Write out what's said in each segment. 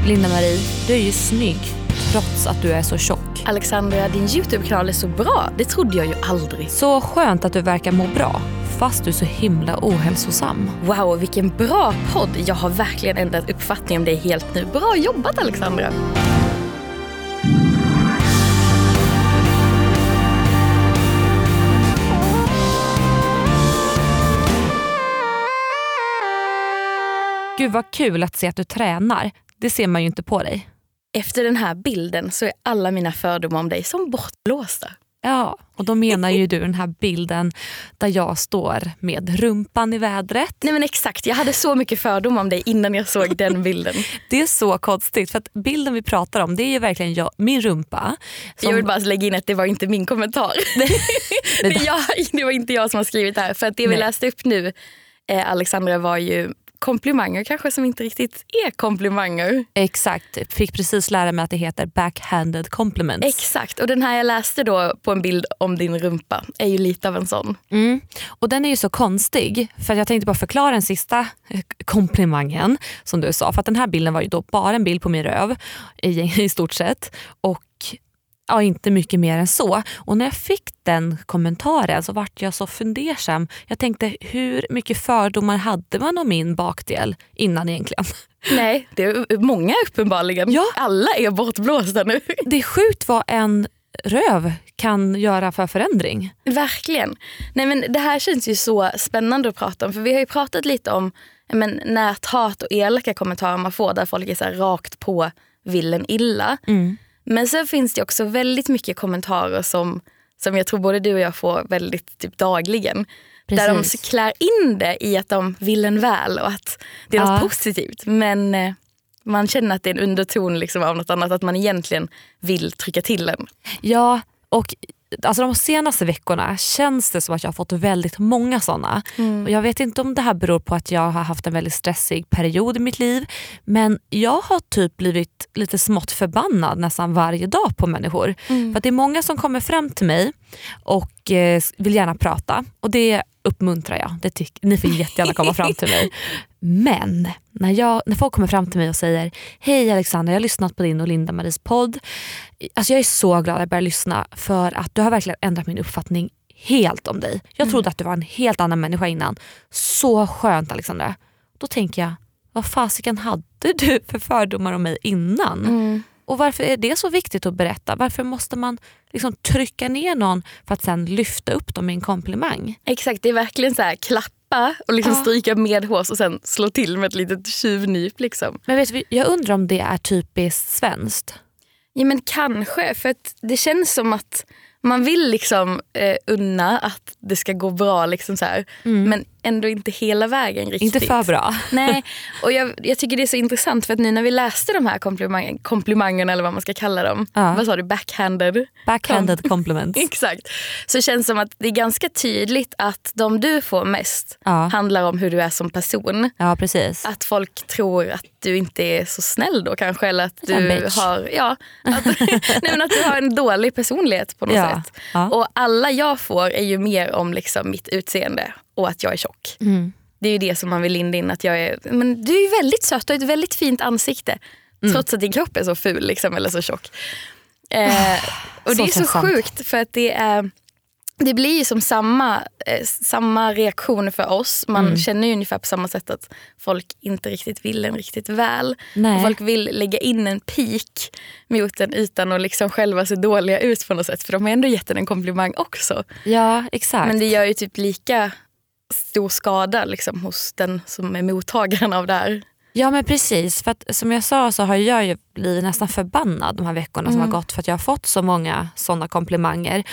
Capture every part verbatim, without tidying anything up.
Linda-Marie, du är ju snygg trots att du är så tjock. Alexandra, din YouTube-kanal är så bra. Det trodde jag ju aldrig. Så skönt att du verkar må bra, fast du är så himla ohälsosam. Wow, vilken bra podd. Jag har verkligen ändrat uppfattning om dig helt nu. Bra jobbat, Alexandra. Gud vad kul att se att du tränar. Det ser man ju inte på dig. Efter den här bilden så är alla mina fördomar om dig som bortblåsta. Ja, och då menar ju du den här bilden där jag står med rumpan i vädret. Nej men exakt, jag hade så mycket fördomar om dig innan jag såg den bilden. Det är så konstigt, för att bilden vi pratar om, det är ju verkligen jag, min rumpa. Som... Jag vill bara lägga in att det var inte min kommentar. det, det, jag, det var inte jag som har skrivit det här. För att det vi Nej. läste upp nu, eh, Alexandra, var ju komplimanger kanske som inte riktigt är komplimanger. Exakt, fick precis lära mig att det heter backhanded compliments. Exakt, och den här jag läste då på en bild om din rumpa är ju lite av en sån. Mm. Och den är ju så konstig, för jag tänkte bara förklara den sista komplimangen som du sa. För att den här bilden var ju då bara en bild på min röv i, i stort sett. Och ja, inte mycket mer än så. Och när jag fick den kommentaren så vart jag så fundersam. Jag tänkte, hur mycket fördomar hade man om min bakdel innan egentligen? Nej, det är många uppenbarligen. Ja. Alla är bortblåsta nu. Det är sjukt vad en röv kan göra för förändring. Verkligen. Nej, men det här känns ju så spännande att prata om. För vi har ju pratat lite om men, näthat och elaka kommentarer man får där folk är så här rakt på villen illa. Mm. Men sen finns det också väldigt mycket kommentarer som, som jag tror både du och jag får väldigt typ dagligen. Precis. Där de klär in det i att de vill en väl och att det är ja. något positivt. Men eh, man känner att det är en underton liksom av något annat, att man egentligen vill trycka till en. Ja, och alltså de senaste veckorna känns det som att jag har fått väldigt många sådana. Mm. Och jag vet inte om det här beror på att jag har haft en väldigt stressig period i mitt liv. Men jag har typ blivit lite smått förbannad nästan varje dag på människor. Mm. För att det är många som kommer fram till mig och eh, vill gärna prata. Och det uppmuntrar jag. Det tyck- Ni får jättegärna komma fram till mig. Men när, jag, när folk kommer fram till mig och säger: hej Alexandra, jag har lyssnat på din och Linda-Maries podd. Alltså jag är så glad att jag började lyssna, för att du har verkligen ändrat min uppfattning helt om dig. Jag trodde mm. att du var en helt annan människa innan. Så skönt, Alexandra. Då tänker jag, vad fasiken hade du för fördomar om mig innan? Mm. Och varför är det så viktigt att berätta? Varför måste man liksom trycka ner någon för att sen lyfta upp dem i en komplimang? Exakt, det är verkligen så här klappa och liksom ja. stryka med hårs och sen slå till med ett litet tjuvnyp liksom. Men vet du, jag undrar om det är typiskt svenskt. Ja men kanske, för att det känns som att man vill liksom eh, unna att det ska gå bra liksom så här, mm. men ändå inte hela vägen riktigt. Inte för bra. Nej, och jag, jag tycker det är så intressant för att nu när vi läste de här komplimang- komplimangerna eller vad man ska kalla dem, ja. vad sa du, backhanded? Backhanded compliments. Exakt. Så känns det som att det är ganska tydligt att de du får mest ja. handlar om hur du är som person. Ja, precis. Att folk tror att du inte är så snäll då kanske, eller att du har ja, att, nej, men att du har en dålig personlighet på något ja. sätt. Ja. Och alla jag får är ju mer om liksom mitt utseende och att jag är tjock. Mm. Det är ju det som man vill linda in, att jag är, men du är ju väldigt söt och ett väldigt fint ansikte. Mm. Trots att din kropp är så ful liksom, eller så tjock. Eh, och det är så sjukt för att det är det blir ju som samma, eh, samma reaktion för oss. Man mm. känner ju ungefär på samma sätt att folk inte riktigt vill en riktigt väl. Och folk vill lägga in en pik mot en utan att liksom själva se dåliga ut på något sätt. För de har ändå gett en komplimang också. Ja, exakt. Men det gör ju typ lika stor skada liksom, hos den som är mottagaren av det här. Ja men precis, för att som jag sa så har jag ju blivit nästan förbannad de här veckorna mm. som har gått, för att jag har fått så många sådana komplimanger.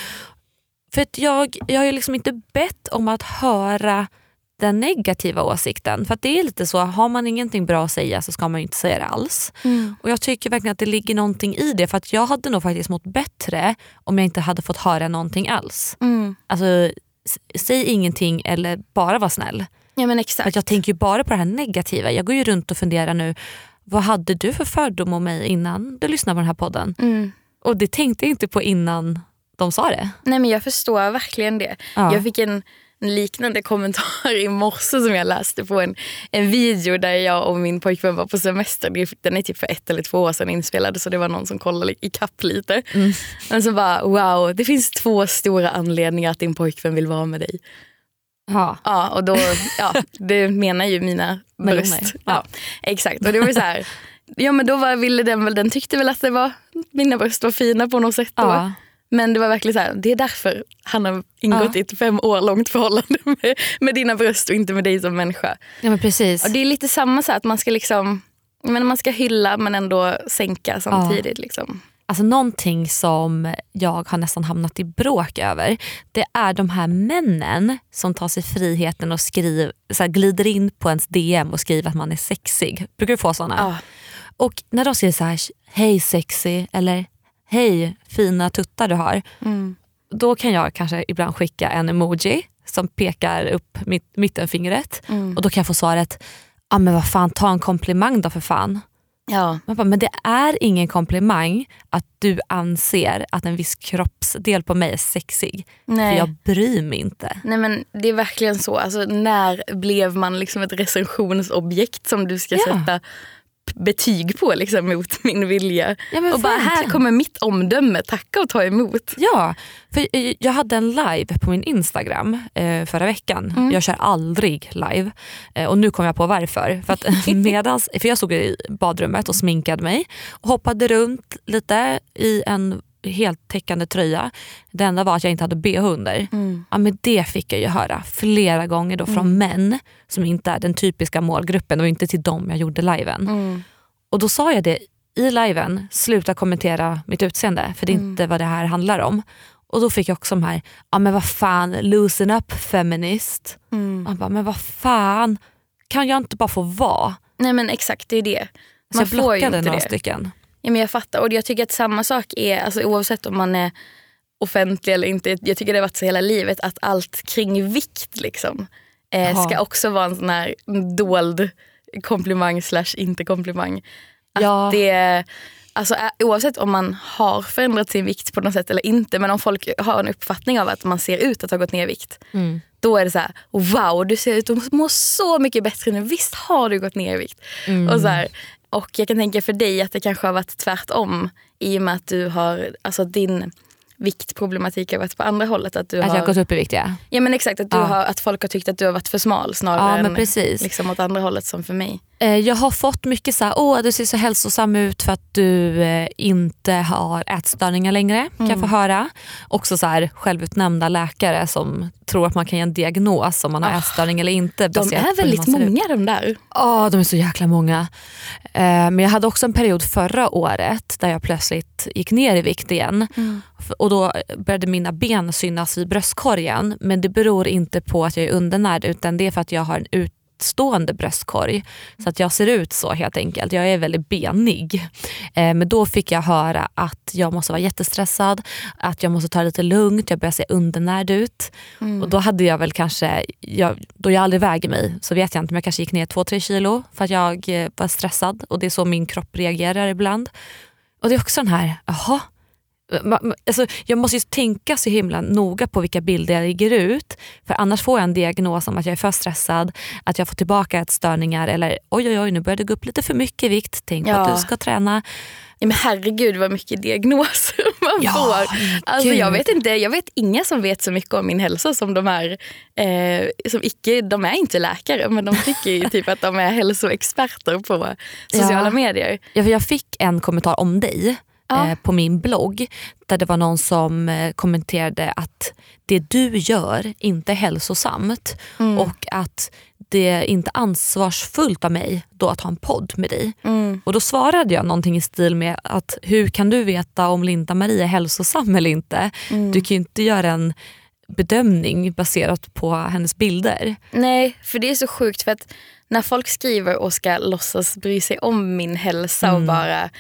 För att jag, jag har ju liksom inte bett om att höra den negativa åsikten. För att det är lite så, har man ingenting bra att säga så ska man ju inte säga det alls. Mm. Och jag tycker verkligen att det ligger någonting i det. För att jag hade nog faktiskt mått bättre om jag inte hade fått höra någonting alls. Mm. Alltså, säg ingenting eller bara var snäll. Ja men exakt. För att jag tänker ju bara på det här negativa. Jag går ju runt och funderar nu, vad hade du för fördom om mig innan du lyssnade på den här podden? Mm. Och det tänkte jag inte på innan de sa det. Nej men jag förstår verkligen det. Ja. Jag fick en en liknande kommentar i morse som jag läste på en, en video där jag och min pojkvän var på semester. Den är typ för ett eller två år sedan inspelad, så det var någon som kollade i kapp lite. Mm. Men så bara, wow, det finns två stora anledningar att din pojkvän vill vara med dig. Ja. Ja, och då, ja, det menar ju mina bröst. Ja. Ja, exakt. Och det var så här, ja men då var, ville den väl, den tyckte väl att det var, mina bröst var fina på något sätt då. Ja. Men det var verkligen så här, det är därför han har ingått ja. i ett fem år långt förhållande med, med dina bröst och inte med dig som människa. Ja men precis. Och det är lite samma så här, att man ska liksom, men man ska hylla men ändå sänka samtidigt. Ja. Liksom. Alltså någonting som jag har nästan hamnat i bråk över, det är de här männen som tar sig friheten och skriver, så här, glider in på ens D M och skriver att man är sexig. Brukar du få sådana? Ja. Och när de säger så här, hej sexy, eller hej fina tuttar du har, mm. då kan jag kanske ibland skicka en emoji som pekar upp mitt, mittenfingret. Mm. Och då kan jag få svaret, ja ah, men vad fan, ta en komplimang då för fan. Ja. Man bara, men det är ingen komplimang att du anser att en viss kroppsdel på mig är sexig. Nej. För jag bryr mig inte. Nej men det är verkligen så. Alltså, när blev man liksom ett recensionsobjekt som du ska ja. sätta betyg på liksom, mot min vilja? Ja, och bara, här kommer mitt omdöme, tacka och ta emot. Ja, för jag hade en live på min Instagram eh, förra veckan. Mm. Jag kör aldrig live. Eh, och nu kom jag på varför. För, att medans, för jag stod i badrummet och sminkade mig. Och hoppade runt lite i en helt täckande tröja. Det enda var att jag inte hade B H under. Mm. Ja, men det fick jag ju höra flera gånger då från mm. män som inte är den typiska målgruppen och inte till dem jag gjorde liven. Mm. Och då sa jag det i liven, sluta kommentera mitt utseende för det är mm. inte vad det här handlar om. Och då fick jag också de här, ja men vad fan, loosen up feminist. Mm. Jag bara, men vad fan, kan jag inte bara få vara? Nej men exakt, det är det. Man så jag får ju blockade inte några det. stycken. Ja, men jag fattar. Och jag tycker att samma sak är, alltså, oavsett om man är offentlig eller inte, jag tycker det har varit så hela livet att allt kring vikt liksom, eh, ska också vara en sån här dold komplimang slash inte komplimang. Att ja. det, alltså, oavsett om man har förändrat sin vikt på något sätt eller inte, men om folk har en uppfattning av att man ser ut att ha gått ner i vikt, mm. då är det så här, wow, du ser ut att må så mycket bättre nu, visst har du gått ner i vikt. Mm. Och så här, och jag kan tänka för dig att det kanske har varit tvärtom i och med att du har, alltså din viktproblematik har varit på andra hållet. Att, du att har, jag har gått upp i vikt, ja. Ja men exakt, att, du ja. har, att folk har tyckt att du har varit för smal snarare ja, än precis. Liksom åt andra hållet som för mig. Jag har fått mycket så här, åh du ser så hälsosam ut för att du eh, inte har ätstörningar längre, mm. kan jag få höra. Också så här självutnämnda läkare som tror att man kan ge en diagnos om man har oh, ätstörning eller inte. De är väldigt många de där. Ja, oh, de är så jäkla många. Eh, men jag hade också en period förra året där jag plötsligt gick ner i vikt igen. Mm. Och då började mina ben synas vid bröstkorgen. Men det beror inte på att jag är undernärd utan det är för att jag har en ut stående bröstkorg så att jag ser ut så helt enkelt. Jag är väldigt benig. Eh, men då fick jag höra att jag måste vara jättestressad, att jag måste ta det lite lugnt, jag börjar se undernärd ut. Mm. Och då hade jag väl kanske, jag, då jag aldrig väger mig så vet jag inte, men jag kanske gick ner två tre kilo för att jag eh, var stressad och det är så min kropp reagerar ibland. Och det är också den här, jaha, alltså, jag måste ju tänka så himla noga på vilka bilder jag lägger ut, för annars får jag en diagnos om att jag är för stressad, att jag får tillbaka ätstörningar eller oj oj oj nu börjar det gå upp lite för mycket i vikt, tänk ja. att du ska träna. Ja, men herregud vad mycket diagnoser man ja, får. Alltså, jag vet inte, jag vet inga som vet så mycket om min hälsa som de är eh, som icke, de är inte läkare men de tycker ju typ att de är hälsoexperter på sociala ja. medier. Ja, för jag fick en kommentar om dig Ja. på min blogg där det var någon som kommenterade att det du gör inte är hälsosamt mm. och att det är inte ansvarsfullt av mig då att ha en podd med dig. Mm. Och då svarade jag någonting i stil med att hur kan du veta om Linda Marie är hälsosam eller inte? Mm. Du kan ju inte göra en bedömning baserat på hennes bilder. Nej, för det är så sjukt för att när folk skriver och ska låtsas bry sig om min hälsa mm. och bara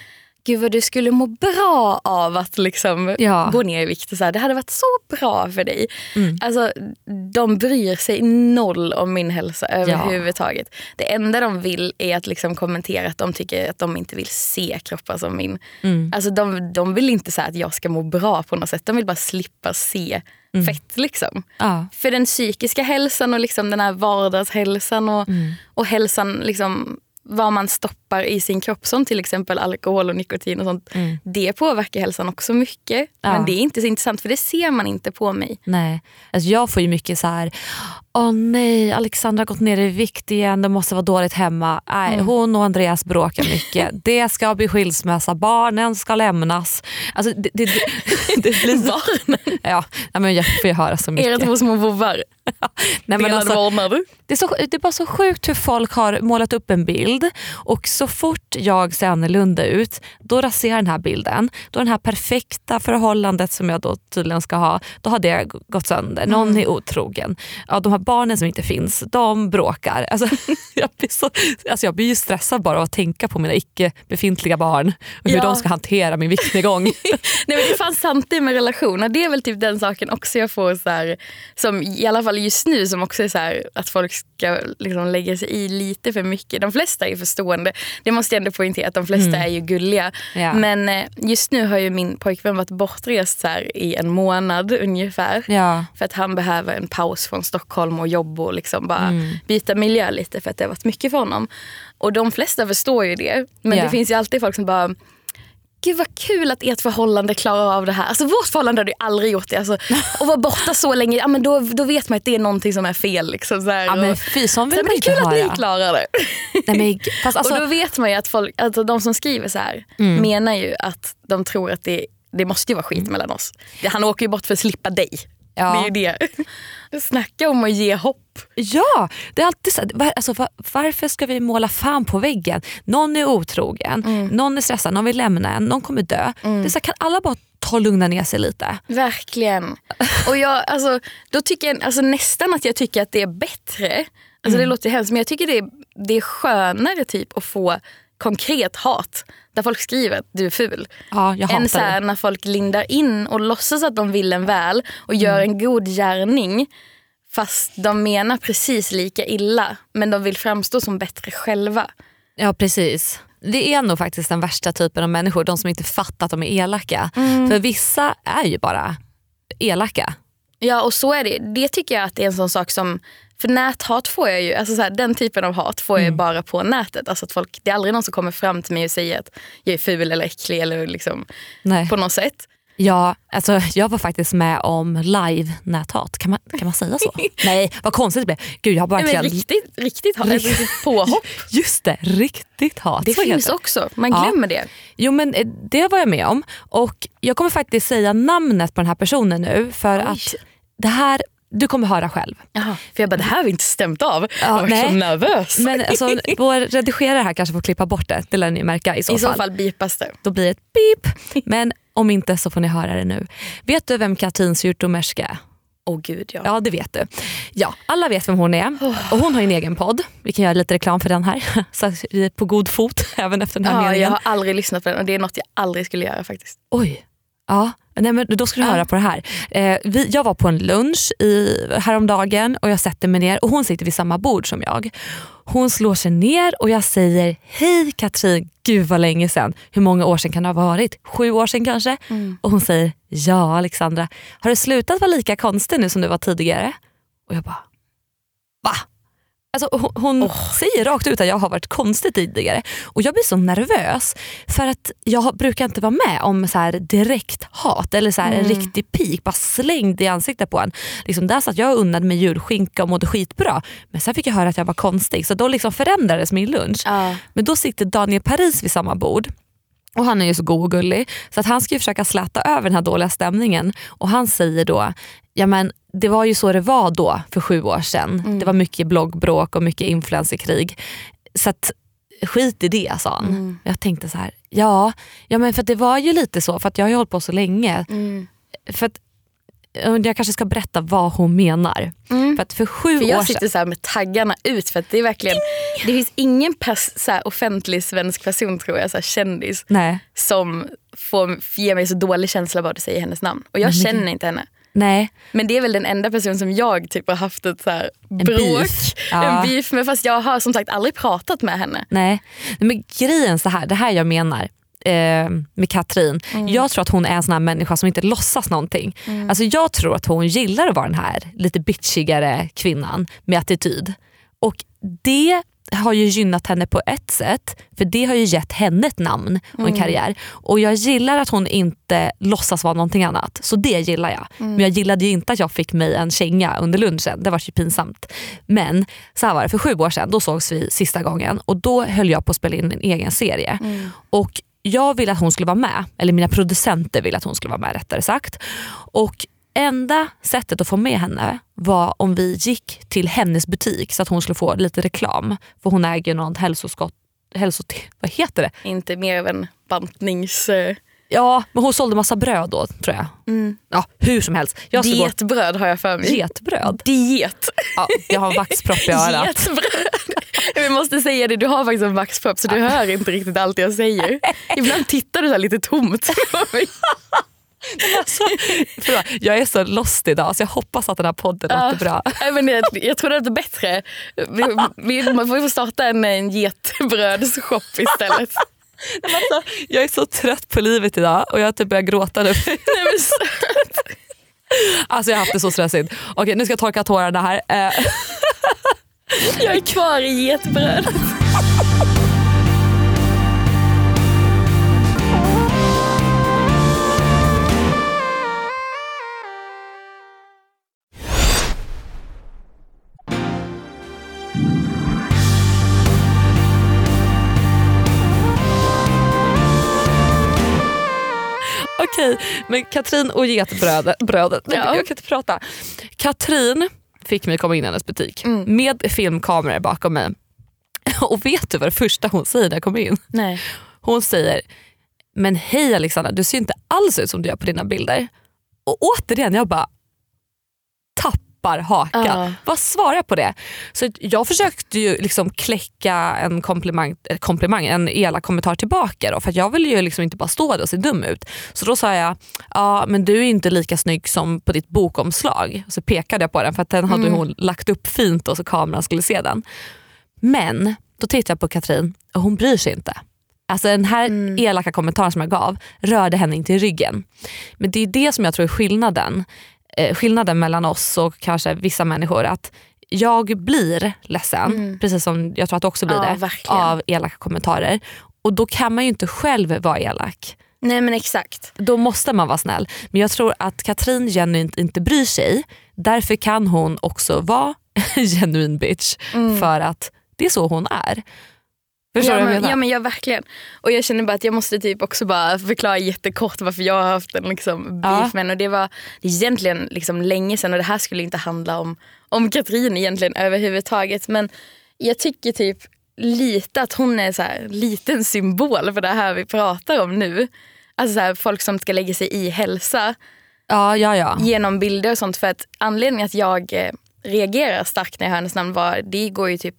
gud vad du skulle må bra av att liksom ja. gå ner i vikt. Och så här. Det hade varit så bra för dig. Mm. Alltså, de bryr sig noll om min hälsa överhuvudtaget. Ja. Det enda de vill är att liksom kommentera att de tycker att de inte vill se kroppar som min. Mm. Alltså, de, de vill inte säga att jag ska må bra på något sätt. De vill bara slippa se mm. fett liksom. Ja. För den psykiska hälsan och liksom den här vardagshälsan och, mm. och hälsan liksom vad man stoppar i sin kropp som till exempel alkohol och nikotin och sånt. Mm. Det påverkar hälsan också mycket. Ja. Men det är inte så intressant för det ser man inte på mig. Nej, alltså jag får ju mycket så här: åh nej, Alexandra har gått ner i vikt igen, det måste vara dåligt hemma. Nej, mm. hon och Andreas bråkar mycket. Det ska bli skilsmässa, barnen ska lämnas. Alltså det, det, det, det blir så... Barnen? Ja, men jag får ju höra så mycket. Är det två små vovvar? Nej, men alltså, det, är så, det är bara så sjukt hur folk har målat upp en bild och så fort jag ser annorlunda ut, då raserar den här bilden. Då den här perfekta förhållandet som jag då tydligen ska ha, då har det gått sönder. Någon mm. är otrogen. Ja, de här barnen som inte finns, de bråkar. Alltså, jag, blir så, alltså, jag blir ju stressad bara av att tänka på mina icke befintliga barn och hur ja. de ska hantera min viktnedgång. Nej, men det fanns samtidigt med relationer. Det är väl typ den saken också jag får så här, som i alla fall just nu som också är så här, att folk ska liksom lägga sig i lite för mycket. De flesta är förstående. Det måste jag ändå poängtera att de flesta mm. är ju gulliga. Ja. Men just nu har ju min pojkvän varit bortrest så här i en månad ungefär. Ja. För att han behöver en paus från Stockholm och jobb och liksom bara mm. byta miljö lite för att det har varit mycket för honom. Och de flesta förstår ju det. Men ja. det finns ju alltid folk som bara: gud vad kul att ert förhållande klarar av det här. Alltså vårt förhållande hade ju aldrig gjort det. Alltså, och vara borta så länge, ja, men då, då vet man att det är någonting som är fel. Liksom, så här, ja, men fy, som vill så, man inte kul höra. Att ni klarar det. Nej, men, fast alltså... Och då vet man ju att folk, alltså, de som skriver så här mm. menar ju att de tror att det, det måste ju vara skit mellan oss. Han åker ju bort för att slippa dig. Ja. Det är ju det. Snacka om att ge hopp. Ja, det är alltid så. Var, alltså, var, varför ska vi måla fan på väggen? Någon är otrogen, mm. någon är stressad, någon vill lämna en, någon kommer dö. Mm. Det är så, kan alla bara ta och lugna ner sig lite? Verkligen. Och jag, alltså, då tycker jag alltså, nästan att jag tycker att det är bättre. Alltså, mm. det låter hemskt, men jag tycker det är, det är skönare typ att få konkret hat där folk skriver att du är ful. Ja, jag hatar än så här, när folk lindar in och låtsas att de vill en väl och mm. gör en god gärning fast de menar precis lika illa men de vill framstå som bättre själva. Ja, precis. Det är nog faktiskt den värsta typen av människor, de som inte fattar att de är elaka. Mm. För vissa är ju bara elaka. Ja, och så är det. Det tycker jag att det är en sån sak som... För näthat får jag ju, alltså så här, den typen av hat får jag mm. bara på nätet. Alltså att folk, det är aldrig någon som kommer fram till mig och säger att jag är ful eller äcklig eller liksom på något sätt. Ja, alltså jag var faktiskt med om live näthat. Kan man, kan man säga så? Nej, vad konstigt det blev. Gud, jag har bara Nej, men riktigt, riktigt hat, Rikt... riktigt påhopp. Just det, riktigt hat. Det så finns heter. Också, man glömmer ja. det. Jo, men det var jag med om. Och jag kommer faktiskt säga namnet på den här personen nu. För Oj. att det här... Du kommer höra själv. Jaha, för jag bara, det här har vi inte stämt av. Ja, jag var nej. så nervös. Men alltså, vår redigerare här kanske får klippa bort det. Det lär ni märka i så I fall. I så fall bipas det. Då blir det ett beep. Men om inte så får ni höra det nu. Vet du vem Katrin Syrtomerska är? Åh oh, gud, ja. Ja, det vet du. Ja, alla vet vem hon är. Och hon har en egen podd. Vi kan göra lite reklam för den här. Så att vi är på god fot även efter den här ja, meningen. Jag har aldrig lyssnat på den och det är något jag aldrig skulle göra faktiskt. Oj. Ja, nej, men då ska du höra på det här. Eh, vi, jag var på en lunch i, häromdagen och jag sätter mig ner och hon sitter vid samma bord som jag. Hon slår sig ner och jag säger: hej Katrin, gud vad länge sedan. Hur många år sedan kan det ha varit? Sju år sedan kanske? Mm. Och hon säger: ja Alexandra, har du slutat vara lika konstig nu som du var tidigare? Och jag bara: va? Alltså, hon hon oh. säger rakt ut att jag har varit konstig tidigare. Och jag blir så nervös för att jag brukar inte vara med om så här direkt hat eller så här mm. en riktig pik bara slängd i ansiktet på en. Liksom där satt jag unnade med julskinka och mådde skitbra. Men sen fick jag höra att jag var konstig. Så då liksom förändrades min lunch. Uh. Men då sitter Daniel Paris vid samma bord. Och han är ju så god och gullig. Så att han ska ju försöka släta över den här dåliga stämningen. Och han säger då: ja men det var ju så det var då för sju år sedan. Mm. Det var mycket bloggbråk och mycket influencerkrig. Så att skit i det, sa han. Mm. Jag tänkte så här: ja, ja men för att det var ju lite så. För att jag har ju hållit på så länge. Mm. För att jag kanske ska berätta vad hon menar. Mm. För att för sju för jag år sitter sedan... så här med taggarna ut för att det är verkligen det finns ingen pers- så här offentlig svensk person tror jag så här kändis Nej. som får ge mig så dålig känsla bara att säga hennes namn. Och jag Nej, känner inte henne. Nej. Men det är väl den enda person som jag typ har haft ett så här bråk, en beef, ja. en beef med, fast jag har som sagt aldrig pratat med henne. Nej, men grejen så här, det här jag menar eh, med Katrin, mm. jag tror att hon är en sån här människa som inte låtsas någonting. Mm. Alltså jag tror att hon gillar att vara den här lite bitchigare kvinnan med attityd. Och det har ju gynnat henne på ett sätt, för det har ju gett henne ett namn och en mm. karriär. Och jag gillar att hon inte låtsas vara någonting annat, så det gillar jag. Mm. Men jag gillade ju inte att jag fick mig en känga under lunchen, det var ju pinsamt. Men så här var det, för sju år sedan, då sågs vi sista gången och då höll jag på att spela in en egen serie. Mm. Och jag ville att hon skulle vara med, eller mina producenter ville att hon skulle vara med rättare sagt. Och enda sättet att få med henne var om vi gick till hennes butik så att hon skulle få lite reklam. För hon äger någon hälsoskott, hälsot, vad heter det? Inte mer än bantnings... Ja, men hon sålde massa bröd då tror jag. Mm. Ja, hur som helst. Jag Dietbröd har jag för mig. Getbröd? Diet. Ja, jag har en vaxpropp i örat. Getbröd. Vi måste säga det, du har faktiskt en vaxpropp så du ja. hör inte riktigt allt jag säger. Ibland tittar du så här lite tomt på mig. Alltså, förlåt, jag är så lost idag så jag hoppas att den här podden låter uh, bra. Men jag, jag tror det är bättre. Vi, vi, man får starta en, en getbrödsshop istället. Nej, alltså, jag är så trött på livet idag och jag har typ börjat gråta nu. Nej, men så... Alltså jag har haft det så stressigt. Okej, nu ska jag torka tårarna här. Jag är kvar i getbröd. Okej, men Katrin och getbrödet, brödet, ja. jag kan inte prata. Katrin fick mig komma in i hennes butik mm. med filmkameror bakom mig. Och vet du vad det första hon säger när jag kommer in? Nej. Hon säger, men hej Alexandra, du ser inte alls ut som du gör på dina bilder. Och återigen, jag bara tappar hakan. Uh. Vad svarar jag på det? Så jag försökte ju liksom kläcka en komplimang, komplimang en elak kommentar tillbaka då, för att jag vill ju liksom inte bara stå där och se dum ut. Så då sa jag, ja men du är inte lika snygg som på ditt bokomslag. Och så pekade jag på den för att den hade mm. hon lagt upp fint och så kameran skulle se den. Men då tittade jag på Katrin och hon bryr sig inte. Alltså den här mm. elaka kommentaren som jag gav rörde henne inte i ryggen. Men det är det som jag tror är skillnaden. Eh, skillnaden mellan oss och kanske vissa människor. Att jag blir ledsen, mm. precis som jag tror att också blir ja, det, verkligen. Av elaka kommentarer. Och då kan man ju inte själv vara elak. Nej men exakt. Då måste man vara snäll. Men jag tror att Katrin genuint inte bryr sig. Därför kan hon också vara genuin bitch. Mm. För att det är så hon är. Ja men, ja men jag verkligen. Och jag känner bara att jag måste typ också bara förklara jättekort varför jag har haft en liksom beef med. Och det var egentligen liksom länge sedan och det här skulle inte handla om, om Katrin egentligen överhuvudtaget. Men jag tycker typ lite att hon är så här liten symbol för det här vi pratar om nu. Alltså så här, folk som ska lägga sig i hälsa ja, ja, ja. genom bilder och sånt. För att anledningen att jag eh, reagerar starkt när jag hör hennes namn var, det går ju typ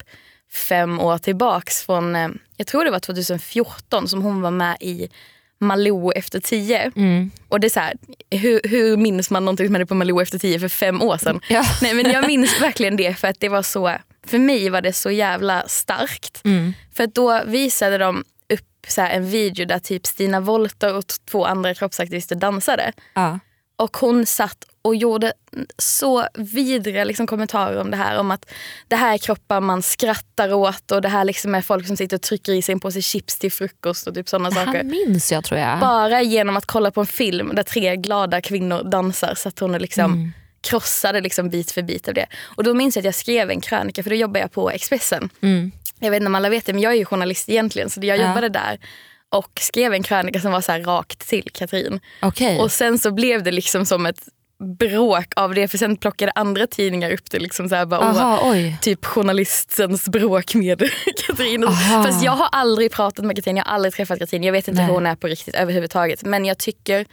fem år tillbaks från, eh, jag tror det var tjugohundrafjorton som hon var med i Malou efter tio. Mm. Och det är så här, hur, hur minns man någonting som hände på Malou efter tio för fem år sedan? Ja. Nej men jag minns verkligen det för att det var så, för mig var det så jävla starkt. Mm. För att då visade de upp så här en video där typ Stina Wolter och två andra kroppsaktivister dansade. Ja. Och hon satt och gjorde så vidriga liksom kommentarer om det här. Om att det här är kroppar man skrattar åt. Och det här liksom är folk som sitter och trycker i sig en påse chips till frukost och typ sådana saker. Det minns jag tror jag. Bara genom att kolla på en film där tre glada kvinnor dansar. Så att hon liksom mm. krossade liksom bit för bit av det. Och då minns jag att jag skrev en krönika, för då jobbar jag på Expressen. Mm. Jag vet inte om alla vet det, men jag är ju journalist egentligen. Så jag jobbade ja. där. Och skrev en krönika som var så här rakt till Katrin. Okay. Och sen så blev det liksom som ett bråk av det. För sen plockade andra tidningar upp det. Liksom så här bara, Aha, åh, typ journalistens bråk med Katrin. Fast jag har aldrig pratat med Katrin. Jag har aldrig träffat Katrin. Jag vet inte Nej. hur hon är på riktigt överhuvudtaget. Men jag tycker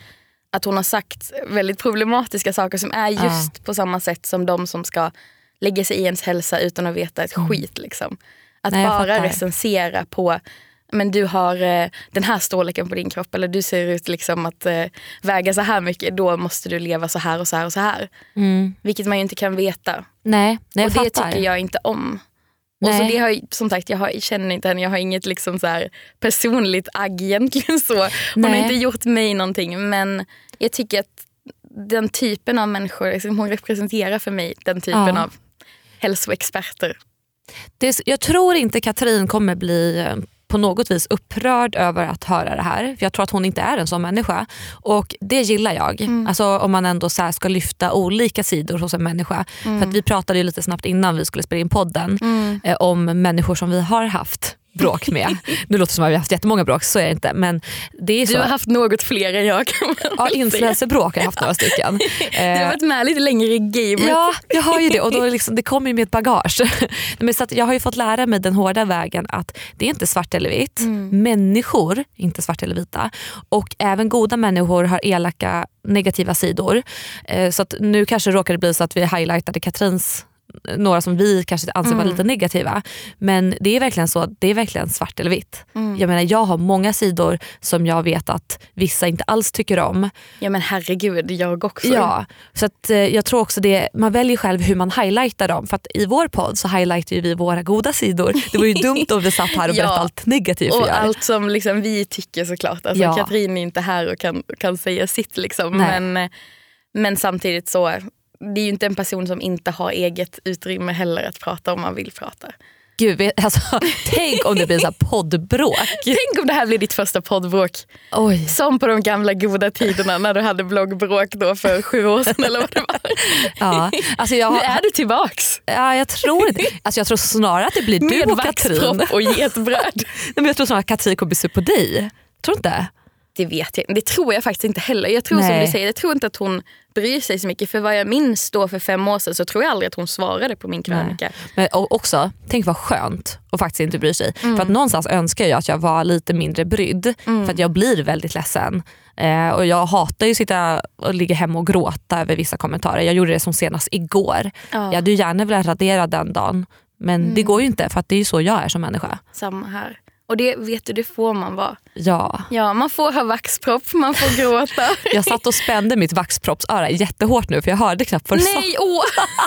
att hon har sagt väldigt problematiska saker som är just ja. på samma sätt som de som ska lägga sig i ens hälsa utan att veta ett mm. skit. Liksom. Att Nej, bara recensera på, men du har eh, den här storleken på din kropp, eller du ser ut liksom att eh, väga så här mycket, då måste du leva så här och så här och så här. Mm. Vilket man ju inte kan veta. Nej, Nej och jag det fattar. tycker jag inte om. Och så det har, som sagt, jag, har, jag känner inte henne, jag har inget liksom så här personligt agg egentligen så. Hon Nej. har inte gjort mig någonting, men jag tycker att den typen av människor, liksom, hon representerar för mig den typen ja. av hälsoexperter. Det, jag tror inte Katrin kommer bli på något vis upprörd över att höra det här. För jag tror att hon inte är en sån människa. Och det gillar jag. Mm. Alltså om man ändå så här ska lyfta olika sidor hos en människa. Mm. För att vi pratade ju lite snabbt innan vi skulle spela in podden mm. eh, om människor som vi har haft bråk med. Nu låter det som att vi har haft jättemånga bråk, så är det inte. Men det är så. Du har haft något fler än jag, kan man Ja, influencerbråk har jag haft några stycken. Du har varit med lite längre i gamet. Ja, jag har ju det. Och då liksom, det kommer ju med ett bagage. Men så att jag har ju fått lära mig den hårda vägen att det är inte svart eller vitt. Mm. Människor, inte svart eller vita. Och även goda människor har elaka negativa sidor. Så att nu kanske råkar det bli så att vi highlightade Katrins några som vi kanske anser vara mm. lite negativa, men det är verkligen så, det är verkligen svart eller vitt. Mm. Jag menar, jag har många sidor som jag vet att vissa inte alls tycker om. Ja men herregud, jag också. Ja, så att eh, jag tror också det, man väljer själv hur man highlightar dem, för att i vår podd så highlightar ju vi våra goda sidor. Det var ju dumt om vi satt här och berättade ja. allt negativt och vi gör. Allt som liksom vi tycker såklart. Alltså ja. Katrin är inte här och kan, kan säga sitt liksom, men, men samtidigt så det är ju inte en person som inte har eget utrymme heller att prata om man vill prata. Gud, alltså, tänk om det blir så här poddbråk. Tänk om det här blir ditt första poddbråk. Oj. Som på de gamla goda tiderna när du hade bloggbråk då för sju år sedan eller vad det var. Ja, alltså jag, nu är du tillbaks. Ja, jag tror inte. Alltså jag tror snarare att det blir du med och Katrin. Med vaxpropp och getbröd. Nej, men jag tror snarare att Katrin kommer se på dig. Tror du inte? Det vet jag. Det tror jag faktiskt inte heller. Jag tror Nej. som du säger, jag tror inte att hon bryr sig så mycket. För vad jag minns då för fem år sedan så tror jag aldrig att hon svarade på min krönika. Men också, tänk vad skönt och faktiskt inte bry sig. Mm. För att någonstans önskar jag att jag var lite mindre brydd. Mm. För att jag blir väldigt ledsen. Eh, och jag hatar ju att sitta och ligga hemma och gråta över vissa kommentarer. Jag gjorde det som senast igår. Ja. Jag hade ju gärna velat radera den dagen. Men mm. det går ju inte, för att det är ju så jag är som människa. Samma här. Och det vet du, det får man vara. Ja. Ja, man får ha vaxpropp, man får gråta. Jag satt och spände mitt vaxproppsöra jättehårt nu, för jag hörde knappt vad du sa. Nej, åh!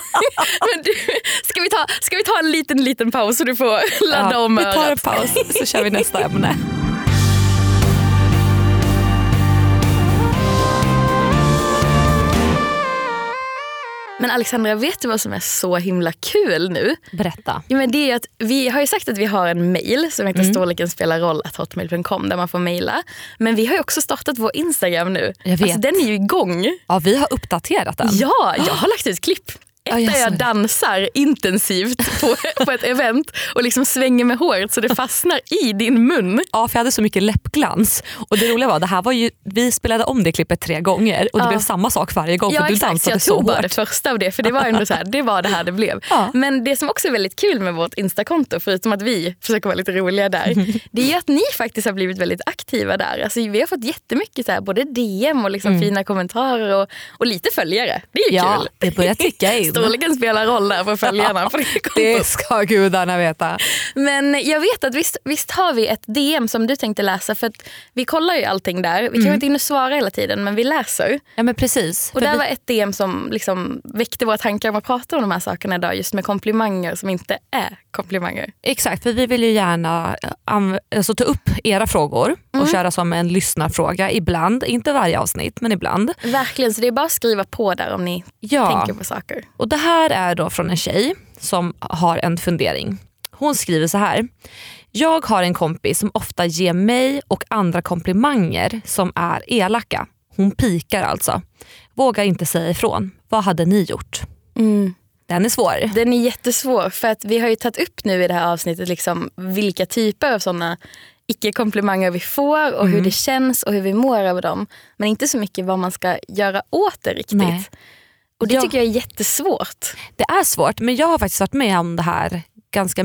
Men du, ska, vi ta, ska vi ta en liten, liten paus så du får ladda ja, om örat? Vi tar en paus så kör vi nästa ämne. Men Alexandra, vet du vad som är så himla kul nu? Berätta. Ja, men det är att vi har ju sagt att vi har en mail som heter mm. storleken spelar roll at hotmail punkt com där man får mejla. Men vi har ju också startat vår Instagram nu. Jag vet. Alltså, den är ju igång. Ja, vi har uppdaterat den. Ja, jag har lagt ut klipp. Ett där jag dansar intensivt på, på ett event och liksom svänger med håret så det fastnar i din mun. Ja, för jag hade så mycket läppglans. Och det roliga var, det här var ju, vi spelade om det klippet tre gånger och det ja. blev samma sak varje gång, ja, för du exakt. dansade jag så hårt. Jag tog bara det första av det, för det var ändå så här, det var det här det blev. Ja. Men det som också är väldigt kul med vårt Instakonto, förutom att vi försöker vara lite roliga där, det är att ni faktiskt har blivit väldigt aktiva där. Alltså, vi har fått jättemycket så här, både D M och liksom mm. fina kommentarer och, och lite följare. Det är ju ja, kul. Det börjar ticka in. Storleken spelar roll där för följarna. På det, det ska gudarna veta. Men jag vet att visst, visst har vi ett D M som du tänkte läsa, för att vi kollar ju allting där. Vi kan mm. inte in och svara hela tiden, men vi läser. Ja, men precis. Och där vi... var ett D M som liksom väckte våra tankar om att prata om de här sakerna idag, just med komplimanger som inte är komplimanger. Exakt, för vi vill ju gärna um, alltså, ta upp era frågor och mm. köra som en lyssnarfråga ibland, inte varje avsnitt men ibland. Verkligen, så det är bara att skriva på där om ni ja. tänker på saker. Och det här är då från en tjej som har en fundering. Hon skriver så här: jag har en kompis som ofta ger mig och andra komplimanger som är elaka. Hon pikar alltså. Vågar inte säga ifrån. Vad hade ni gjort? Mm. Den är svår. Den är jättesvår, för att vi har ju tagit upp nu i det här avsnittet liksom vilka typer av sådana icke-komplimanger vi får och mm. hur det känns och hur vi mår över dem. Men inte så mycket vad man ska göra åt det riktigt. Nej. Och det ja. tycker jag är jättesvårt. Det är svårt, men jag har faktiskt varit med om det här ganska mycket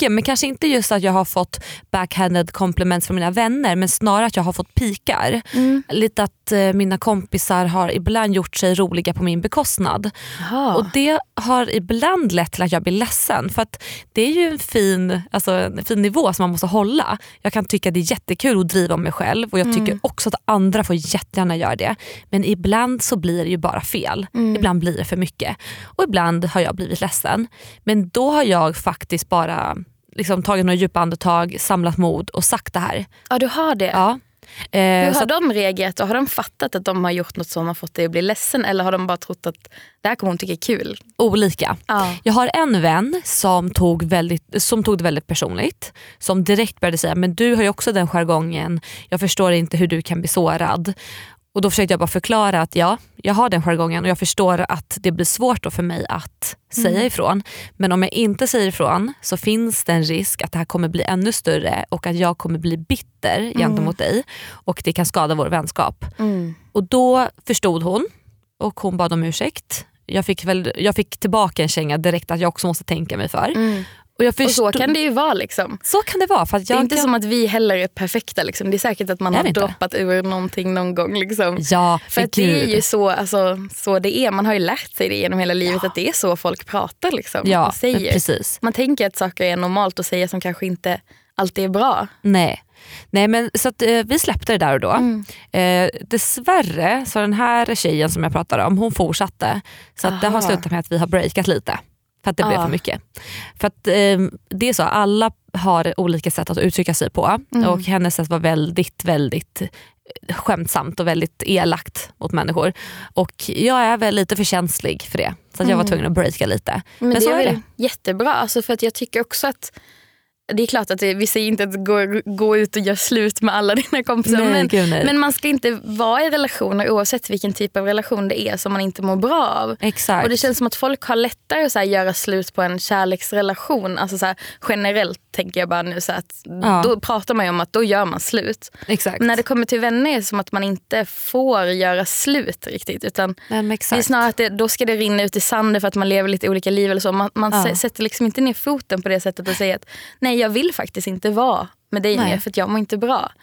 mycket, men kanske inte just att jag har fått backhanded compliments från mina vänner, men snarare att jag har fått pikar. Mm. Lite att eh, mina kompisar har ibland gjort sig roliga på min bekostnad. Aha. Och det har ibland lett till att jag blir ledsen, för att det är ju en fin, alltså, en fin nivå som man måste hålla. Jag kan tycka det är jättekul att driva om mig själv, och jag tycker mm. också att andra får jättegärna göra det. Men ibland så blir det ju bara fel. Mm. Ibland blir det för mycket. Och ibland har jag blivit ledsen. Men då har jag faktiskt bara liksom tagit några djupa andetag, samlat mod och sagt det här. Ja, du har det? Ja. Eh, Hur har så de reagerat? Och har de fattat att de har gjort något som har fått dig att bli ledsen? Eller har de bara trott att det här kommer hon tycka är kul? Olika. Ja. Jag har en vän som tog, väldigt, som tog det väldigt personligt. Som direkt började säga, men du har ju också den jargongen. Jag förstår inte hur du kan bli sårad. Och då försökte jag bara förklara att ja, jag har den jargongen och jag förstår att det blir svårt då för mig att säga mm. ifrån. Men om jag inte säger ifrån så finns det en risk att det här kommer bli ännu större och att jag kommer bli bitter mm. gentemot dig och det kan skada vår vänskap. Mm. Och då förstod hon och hon bad om ursäkt. Jag fick, väl, jag fick tillbaka en känga direkt att jag också måste tänka mig för. Mm. Och, jag förstod, och så kan det ju vara liksom. Så kan det vara. För att jag det är inte kan... som att vi heller är perfekta liksom. Det är säkert att man har inte. droppat ur någonting någon gång liksom. Ja, för, för att det är ju så, alltså, så det är. Man har ju lärt sig det genom hela livet ja. Att det är så folk pratar liksom. Ja, och säger. Precis. Man tänker att saker är normalt att säga som kanske inte alltid är bra. Nej. Nej, men så att, eh, vi släppte det där och då. Mm. Eh, dessvärre så den här tjejen som jag pratade om, hon fortsatte. Så att det har slutat med att vi har breakat lite. För att det blev ah. för mycket. För att eh, det är så, alla har olika sätt att uttrycka sig på. Mm. Och hennes sätt var väldigt, väldigt skämtsamt och väldigt elakt mot människor. Och jag är väl lite för känslig för det. Så att jag var tvungen att breaka lite. Men, Men det så är det. det jättebra. Alltså för att jag tycker också att det är klart att det, vi säger inte att gå, gå ut och göra slut med alla dina kompisar. Nej, men, gud, men man ska inte vara i relationer oavsett vilken typ av relation det är som man inte mår bra av. Exakt. Och det känns som att folk har lättare att så här, göra slut på en kärleksrelation. Alltså så här, generellt tänker jag bara nu så att ja. Då pratar man ju om att då gör man slut. Exakt. Men när det kommer till vänner är det som att man inte får göra slut riktigt. Utan men, exakt. det är snarare att det, då ska det rinna ut i sanden för att man lever lite olika liv eller så. Man, man ja. sätter liksom inte ner foten på det sättet och säger att nej, jag vill faktiskt inte vara med dig mer för att jag mår inte bra.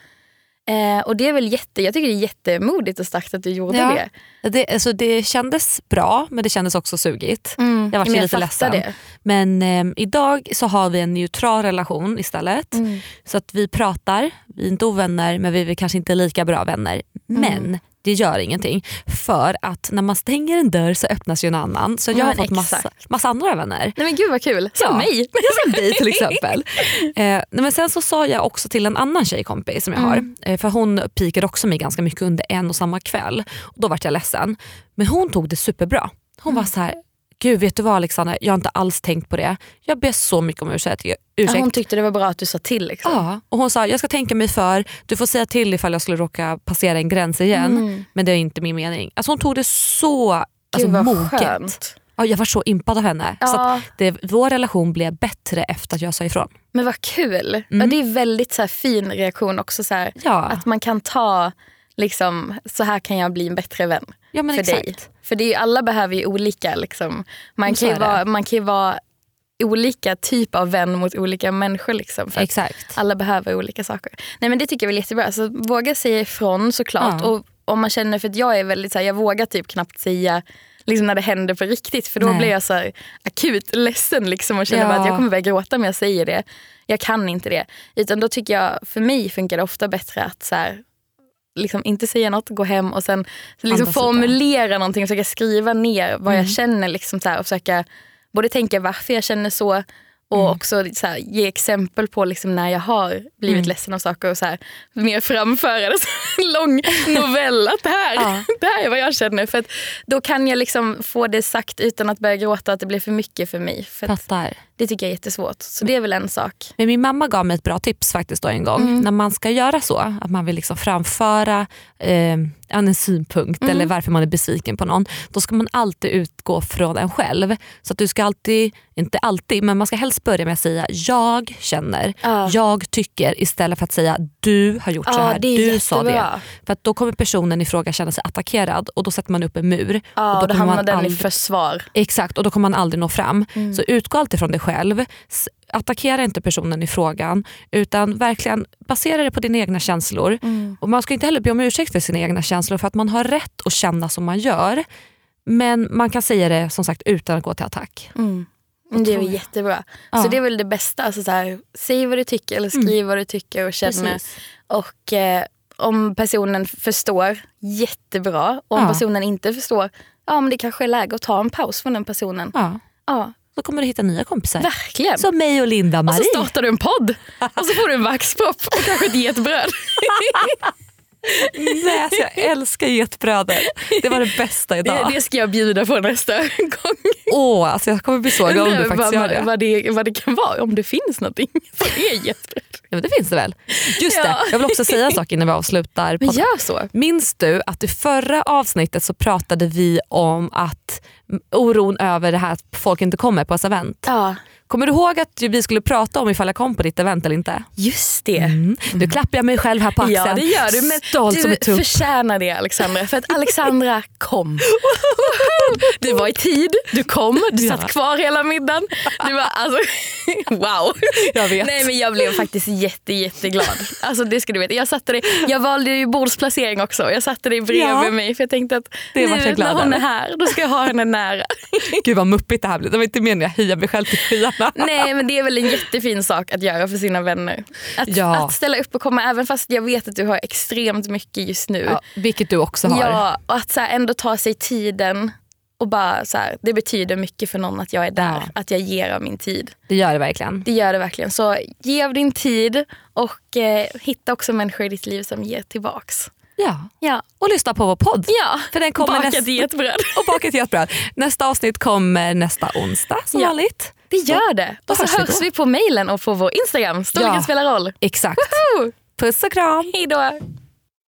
Eh, och det är väl jätte, jag tycker det är jättemodigt och starkt att du gjorde ja. det. det. Alltså det kändes bra, men det kändes också sugigt. Mm. Jag var men lite ledsen. Det. Men eh, idag så har vi en neutral relation istället. Mm. Så att vi pratar, vi är inte ovänner, men vi är kanske inte lika bra vänner. Mm. Men det gör ingenting. För att när man stänger en dörr så öppnas ju en annan. Så jag har fått massa, massa andra vänner. Nej men gud vad kul. Som ja. mig. Som dig till exempel. eh, men sen så sa jag också till en annan tjejkompis som jag mm. har. Eh, för hon pikade också mig ganska mycket under en och samma kväll. Och då var jag ledsen. Men hon tog det superbra. Hon mm. var så här: gud, vet du vad Alexandra, jag har inte alls tänkt på det. Jag ber så mycket om ursäkt. ursäkt. Ja, hon tyckte det var bra att du sa till. Liksom. Ja, och hon sa, jag ska tänka mig för. Du får säga till ifall jag skulle råka passera en gräns igen. Mm. Men det är inte min mening. Alltså hon tog det så alltså, moget. Ja, jag var så impad av henne. Ja. Så att det, vår relation blev bättre efter att jag sa ifrån. Men vad kul. Mm. Ja, det är väldigt så här, fin reaktion också. Så här, ja. Att man kan ta, liksom, så här kan jag bli en bättre vän. Ja, men för exakt. dig. För det är, alla behöver ju olika. Liksom. Man, kan ju vara, man kan ju vara olika typ av vän mot olika människor. Liksom, för exakt. Alla behöver olika saker. Nej, men det tycker jag är jättebra. Alltså, våga säga ifrån såklart. Ja. Och om man känner, för att jag är väldigt så här, jag vågar typ knappt säga liksom när det händer på riktigt. För då Nej. blir jag så här, akut ledsen liksom, och känner ja. att jag kommer börja gråta om jag säger det. Jag kan inte det. Utan då tycker jag, för mig funkar det ofta bättre att så här, liksom inte säga något, gå hem och sen liksom formulera någonting och försöka skriva ner vad mm. jag känner liksom så här, och försöka både tänka varför jag känner så och mm. också så här, ge exempel på liksom när jag har blivit mm. ledsen av saker och så här, mer framföra det en lång novell att det här, ja. det här är vad jag känner, för att då kan jag liksom få det sagt utan att börja gråta att det blir för mycket för mig, för att det tycker jag är jättesvårt, så det är väl en sak. Men min mamma gav mig ett bra tips faktiskt då en gång, mm. när man ska göra så, att man vill liksom framföra eh, en synpunkt mm. eller varför man är besviken på någon, då ska man alltid utgå från en själv, så att du ska alltid, inte alltid, men man ska helst börja med att säga jag känner, uh. jag tycker, istället för att säga du har gjort uh, så här, du jättebra. Sa det, för att då kommer personen i fråga känna sig attackerad och då sätter man upp en mur uh, och då, då hamnar den aldrig... i försvar. Exakt, och då kommer man aldrig nå fram. Mm. Så utgå alltid från dig själv, attackera inte personen i frågan utan verkligen basera det på dina egna känslor. Mm. Och man ska inte heller be om ursäkt för sina egna känslor för att man har rätt att känna som man gör. Men man kan säga det som sagt utan att gå till attack. Mm. Det är väl jättebra. Ja. Så det är väl det bästa. Alltså så här, säg vad du tycker eller skriv mm. vad du tycker och känner. Precis. Och eh, om personen förstår, jättebra. Och om ja. personen inte förstår, ja men det kanske är läge att ta en paus från den personen. Ja. Ja. Så kommer du hitta nya kompisar. Verkligen. Som mig och Linda Marie. Och så startar du en podd. Och så får du en vaxpop och kanske ett getbröd. Nej, alltså jag älskar getbröder. Det var det bästa idag. Det, det ska jag bjuda på nästa gång. Åh, oh, alltså jag kommer bli så glad om du faktiskt vad, gör det. Vad, det. vad det kan vara, om det finns någonting som är getbröd. Ja, men det finns det väl. Just ja. det, jag vill också säga en sak innan vi avslutar. Men gör så. Minns du att i förra avsnittet så pratade vi om att oron över det här att folk inte kommer på ett event? Ja. Kommer du ihåg att vi skulle prata om ifall jag kom på ditt event eller inte? Just det. Mm. Nu klappar jag mig själv här på axeln. Ja, det gör du. Men Stolt du förtjänar det, Alexandra. För att Alexandra kom. Du var i tid, du kom, du ja. satt kvar hela middagen. Du var, alltså, wow. Jag vet. Nej, men jag blev faktiskt jätte, jätteglad. Alltså det ska du veta. Jag, satte dig, jag valde ju bordsplacering också. Jag satte dig bredvid ja. mig för jag tänkte att det nu när hon är här, då ska jag ha henne nära. Gud vad muppigt det här blir. Det var inte meningen jag höja mig själv till skyarna. Nej, men det är väl en jättefin sak att göra för sina vänner. Att, ja. att ställa upp och komma, även fast jag vet att du har extremt mycket just nu. Ja, vilket du också har. Ja, och att så här, ändå ta sig tiden och bara så här, det betyder mycket för någon att jag är där. Ja. Att jag ger av min tid. Det gör det verkligen. Det gör det verkligen. Så ge av din tid och eh, hitta också människor i ditt liv som ger tillbaks. Ja. ja, och lyssna på vår podd. Ja, för den kommer bakat nästa... getbröd. Och bakat getbröd. Nästa avsnitt kommer nästa onsdag som ja. vanligt. Det gör det. Och så hörs vi, vi på mejlen och på vår Instagram. Storleken ja. spelar roll. Exakt. Woho! Puss och kram. Hej då.